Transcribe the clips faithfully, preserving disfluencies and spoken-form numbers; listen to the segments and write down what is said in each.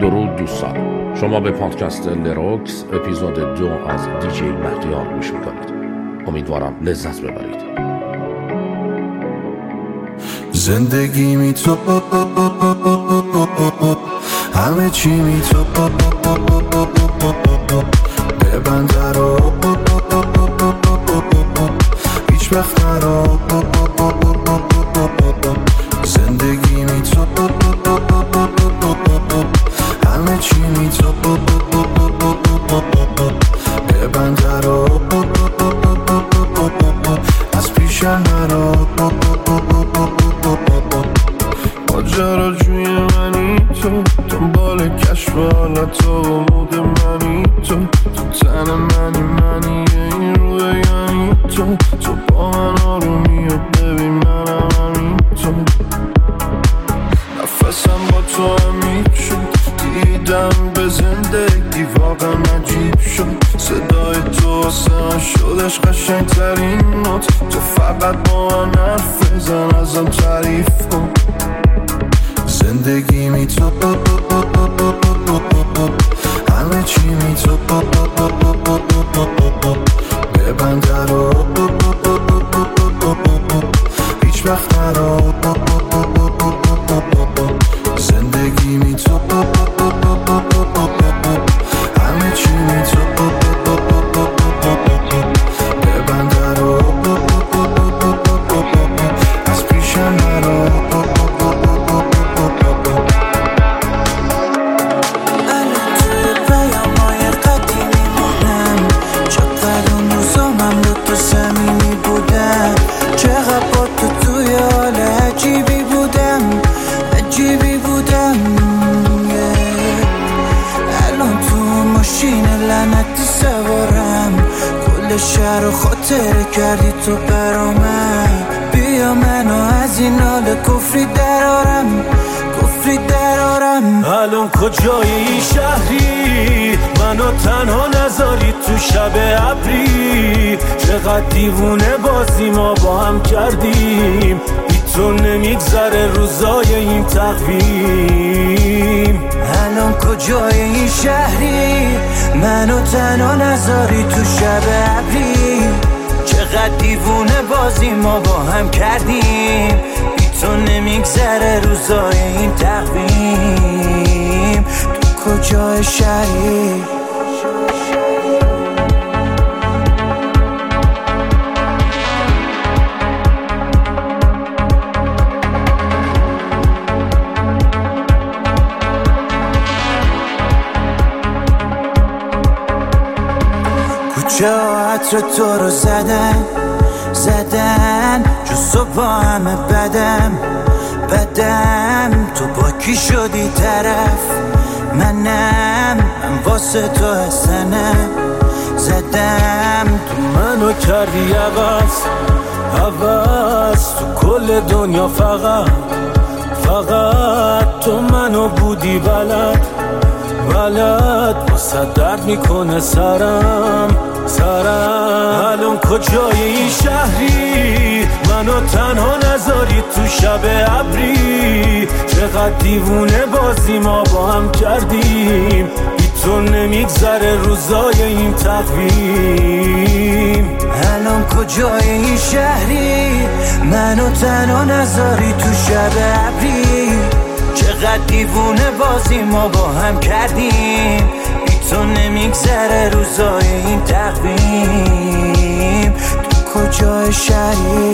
درود دوستان، شما به پادکست لروکس اپیزود دو از دیجی مهدیار گوش میکنید. امیدوارم لذت ببرید. زندگی می تو همه چی می تو ببند رو هیچ وقت نرو. زندگی می تو همه چی می تو ببند رو از پیشم نرو. ماجراجوی منی تو، دنبال کشف حالت و مود منی تو، تو تن منی منی این رویانی تو، تو با من آرومی و ببین منم همین تو. نفسم با تو عمیق شد، دیدم به زندگی واقعا عجیب شد. صدای تو واسه شدش قشنگ ترین نوت، تو فقط با من حرف بزن ازم تعریف کن. زندگی می تو همه چی می تو ببند رو هیچ وقت نرو. زندگی می تو همه چی می تو ببند رو از پیشم نرو. شهر رو خاطره کردی تو برامن، بیا منو از این حال کفری درارم کفری درارم. الان کجایی این شهری، منو تنها نذاری تو شب ابری. چقدر دیوونه بازی ما با هم کردیم، بی تو نمیگذره روزای این تقویم. الان کجایی این شهری، منو تنها نذاری تو شب ابری. چقدر دیوونه بازی ما با هم کردیم، بی تو نمیگذره روزای این تقویم. تو کجای شهری؟ جا عطر تو رو زدن زدن جز تو با همه بدم بدم. تو با کی شدی طرف منم، من واسه تو حسنم زدم. تو منو کردی عوض عوض، تو کل دنیا فقط فقط تو منو بودی بلد بلد. واسه درد میکنه سرم سرم. الان کجایی این شهری، منو تنها نذاری تو شب ابری. چقدر دیوونه بازی ما با هم کردیم، بی تو نمیگذره روزای این تقویم. الان کجایی این شهری، منو تنها نذاری تو شب ابری. چقدر دیوونه بازی ما با هم کردیم، بی تو نمیگذره روزای این تقویم. تو کجای شهری؟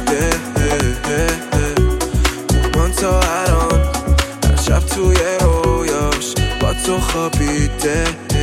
خوابیده من تا الان هر شب توی رویاش با تو خوابیده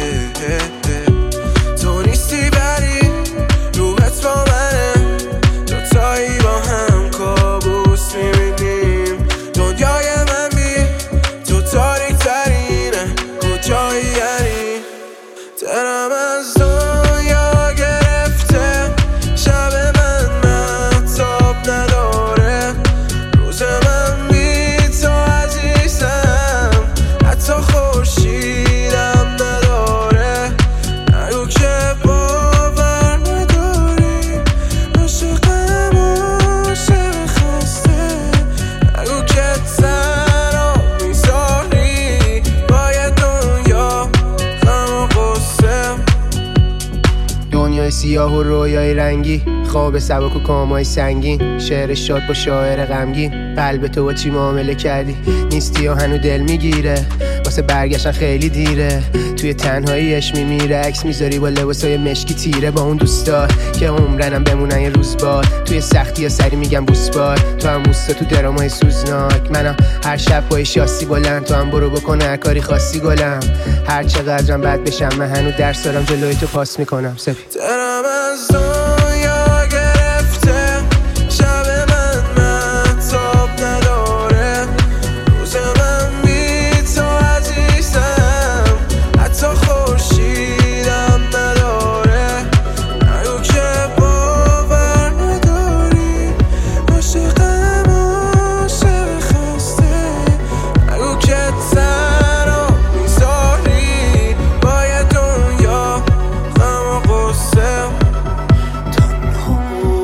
تو نیستی بری روحت با منه دوتایی با هم کابوس میبینیم دنیای من بی تو تاریک ترینه کجایی یعنی دلم از دنیا گرفته شب من مهتاب نداره روز من بی تو عزیزم حتی خورشیدم نداره نگو که باور نداری عاشقم عاشق خسته نگو که تنها میذاری باید دنیا غم و غصه دنیای سیاه و رویای رنگی خواب سبک و کامای سنگین شعر شاد با شاعر غمگین قلب تو با چی معامله کردی نیستی و هنو دل میگیره واسه برگشتن خیلی دیره توی تنهاییش میمیره عکس میذاری با لباسای مشکی تیره با اون دوستا که عمرنم بمونن یه روز بار توی سختی یا سری میگم بوسبار تو هم موستا تو درامای سوزناک منم هر شب پای شاسی بلند تو هم برو بکن هر کاری خاصی گلم هر چقدرم بد بشم من هنو درس دارم جلوی تو پاس میکنم سفید دلم از دنیا گرفته شب من مهتاب نداره روز من بی تو عزیزم حتی خورشیدم نداره نگو که باور نداری عاشقم عاشق خسته نگو که تنها میذاری باید دنیا غم و غصه تنها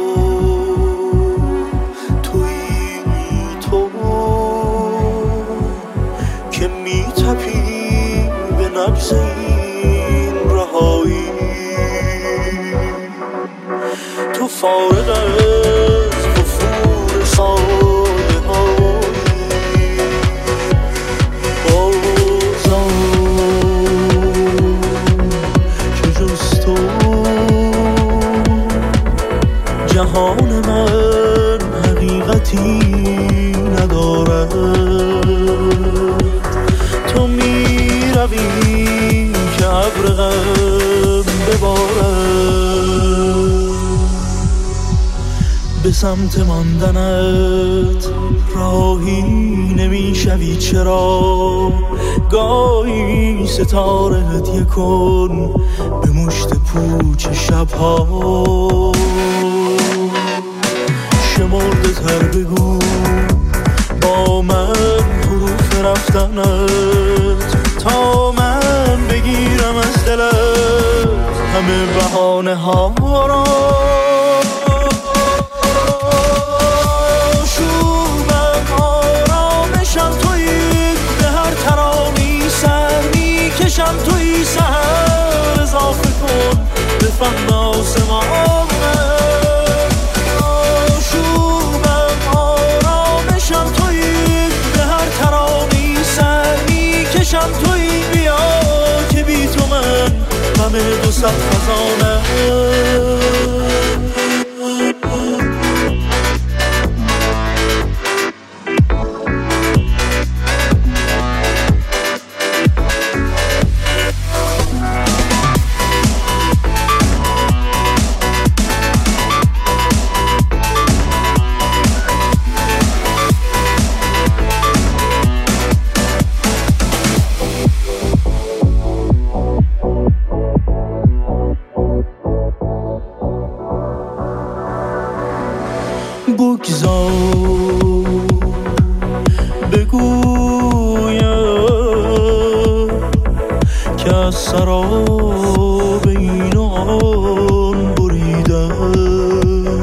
توی تو که میتپی به نبض این رهایی تو فارغ از غفور سایه هایی بازم که جز تو جهان من حقیقتی ندارد تو میروی که ابر غم ببارد به سمت ماندنت راهی نمیشوی چرا گاهی ستاره هدیه کن به مشت پوچ شبها شمرده تر بگو با من حروف رفتنت تا من بگیرم از دلت همه بهانه ها را شوبم آرامشم تویی به هر ترانی سر میکشم تویی سهر اضافه کن به فهم آسمان شوبم آرامشم تویی به هر ترانی سر میکشم تویی بیا که بی تو من همه دو صد خزانه بگذار بگویم که از سراب این و آن بریدم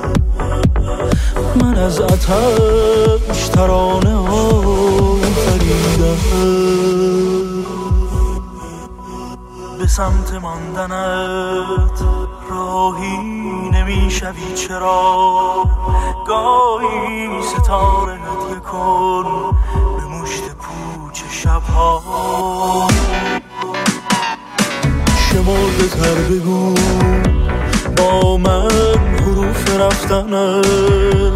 من از آتش ترانه آفریدم به سمت ماندنت راهی نمیشوی چرا گاهی ستاره هدیه کن به مشت پوچ شبها شمرده تر بگو با من حروف رفتنت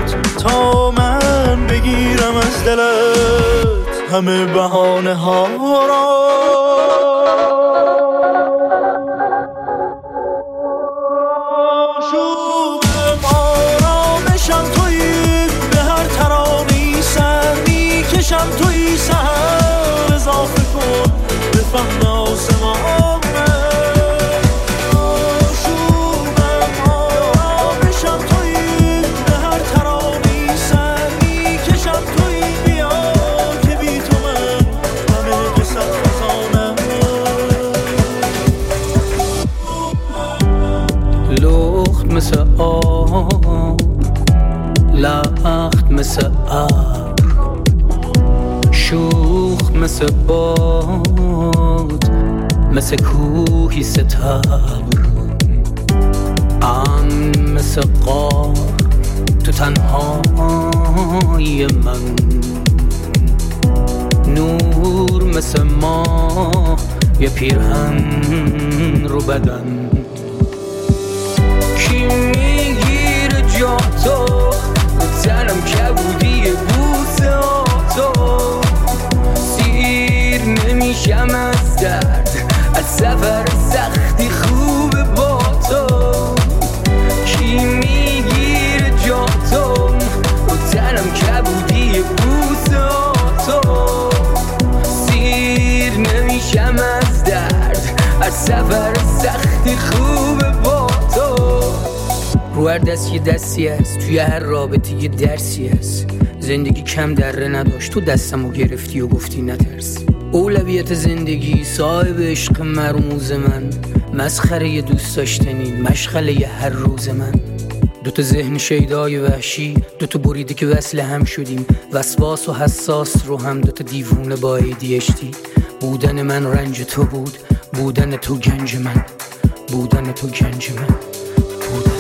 دلت همه بهانه ها را شوقم آرامشم تویی به هر ترانه‌ای سر میکشم تویی سر اضافه کن به فهم آسمان مثل آب لخت مثل ابر شوخ مثل باد مثل کوهی ستبر امن مثل غار تو تنهای من نور مثل ماه یه پیرهن رو بدن کی میگیره جا تو تنم کبودی بوسه تو سیر نمیشم از درد از سفر سختی خوبه با تو کی میگیره جا تو تنم کبودی بوسه تو سیر نمیشم از درد از سفر سختی خوبه با تو رو هر دست یه دستی هست توی هر رابطه یه درسی هست زندگی کم دره نداشت تو دستمو گرفتی و گفتی نترس اولویت زندگی صاحب عشق مرموز من مسخره یه دوست داشتنی مشغله یه هر روز من دوتا ذهن شیدای وحشی دوتا بریده که وصل هم شدیم وسواس و حساس رو هم دوتا دیوونه با ای دی اچ دی بودن من رنج تو بود بودن تو گنج من بودن تو گنج من بودن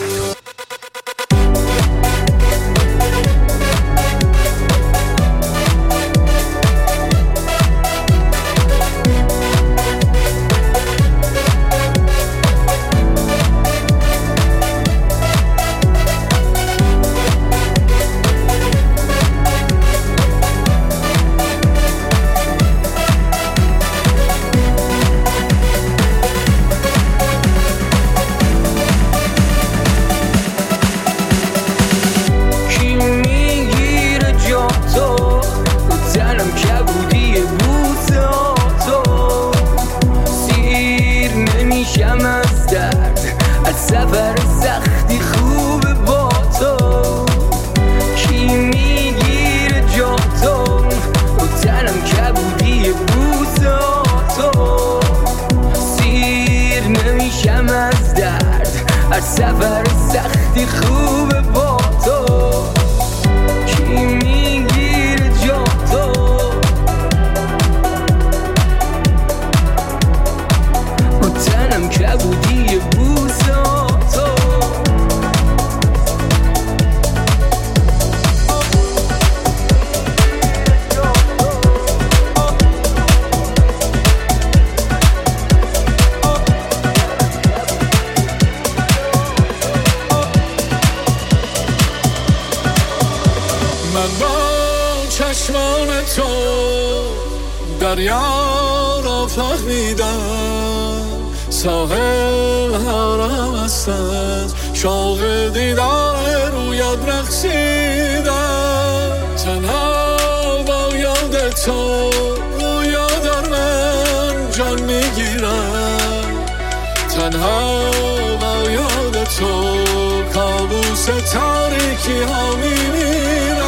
سفر سختی خوبه با تو کی میگیره جا تو رو تنم کبودی بوسه تو چشمان تو دریا را فهمیدم ساحل حرم هستند شوق دیدار رویت رقصیدم تنها با یاد تو رویا در من جان میگیرم تنها با یاد تو کابوس تاریکی ها میمیرم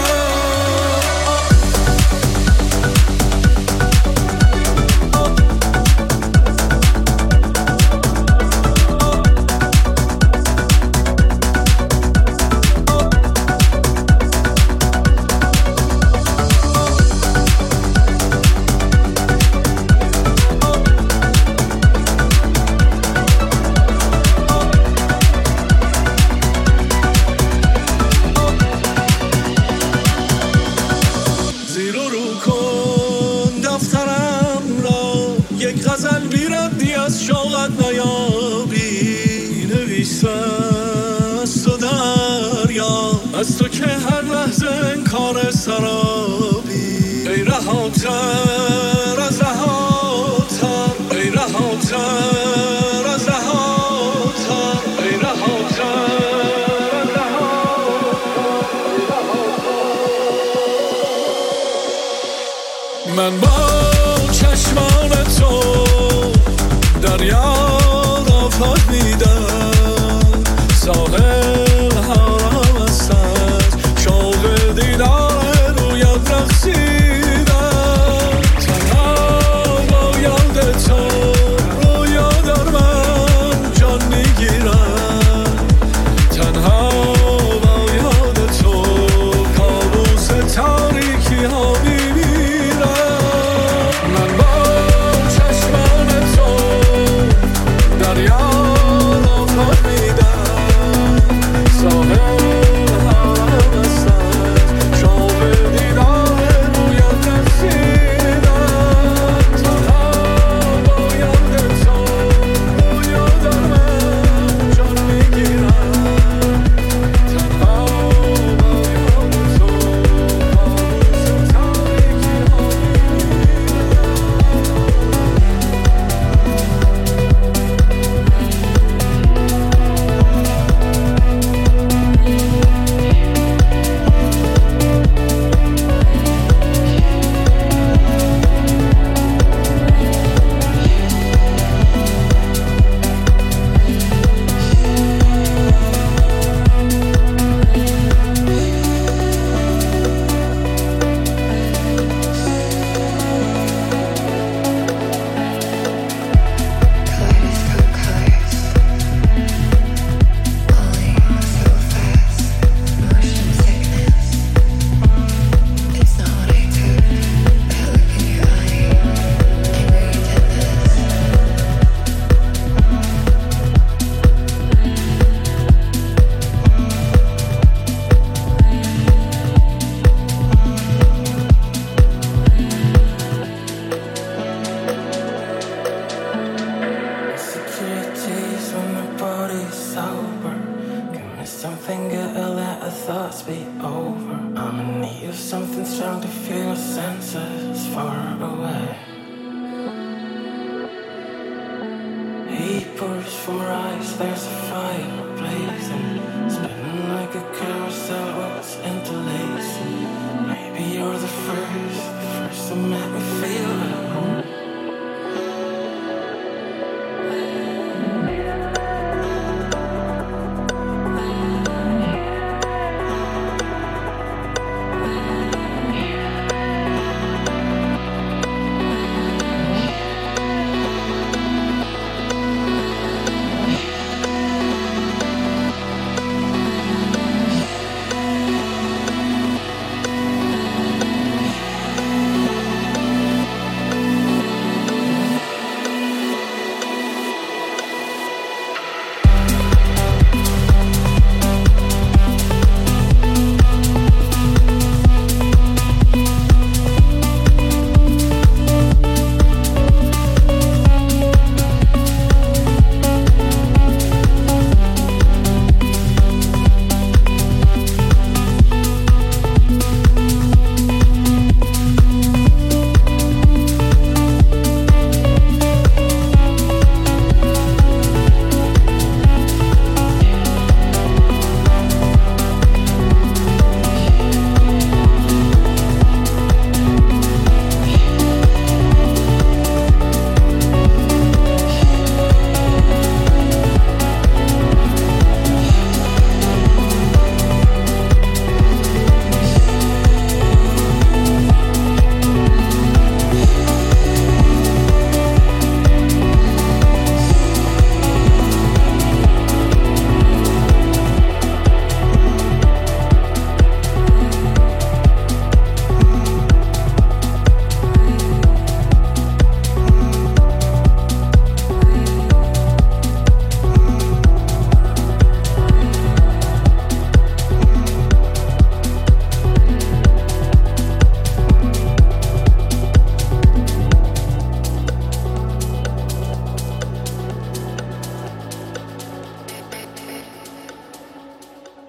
از تو که هر لحظه انکار سرابی رهاتر از رهاتر ای رهاتر از رهاتر ای رهاتر از رهاتر من با چشمان تو دریا را پاک میدم ساحل حرام است شوق دیدار رویت رقصیدم تنها با یاد تو رویا در من جان میگیرم تنها با یاد تو کابوس تاریکی ها میبینم من با چشمان تو دریا را پاک میدم ساحل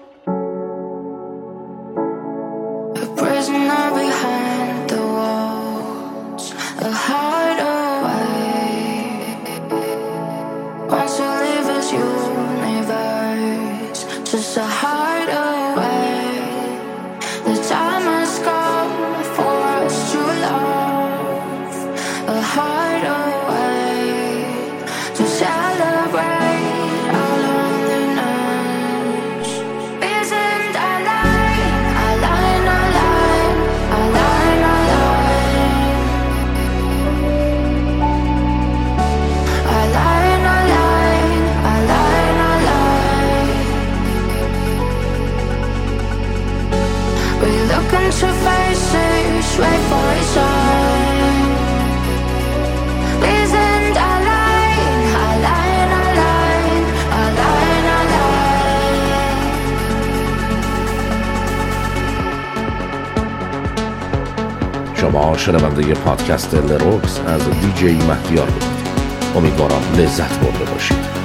prisoner behind the wall. Look into faces, wait for a sign. Wir sind allein, allein, allein, allein, allein. شما شنونده پادکست لروکس از دی جی مهدیار بودید. امیدوارم لذت برده باشید.